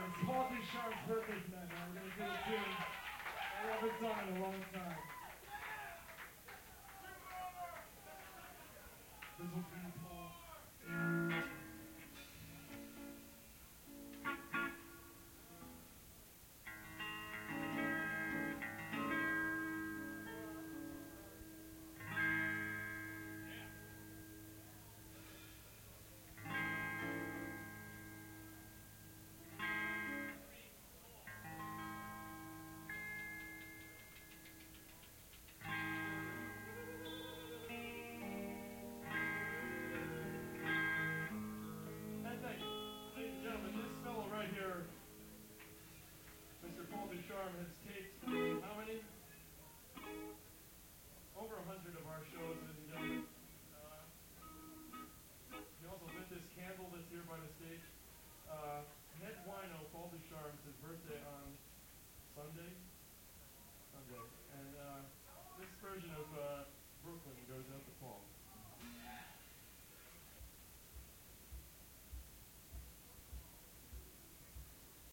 It's Paul Ducharme's birthday tonight, man. We're gonna do a tune I haven't done in a long time. This will be Paul. Here, Mr. Paul Ducharme has taped how many? Over 100 of our shows, ladies and gentlemen. He also lit this candle that's here by the stage. Head wino Paul Ducharme, it's his birthday on Sunday. And this version of Brooklyn goes out to Paul.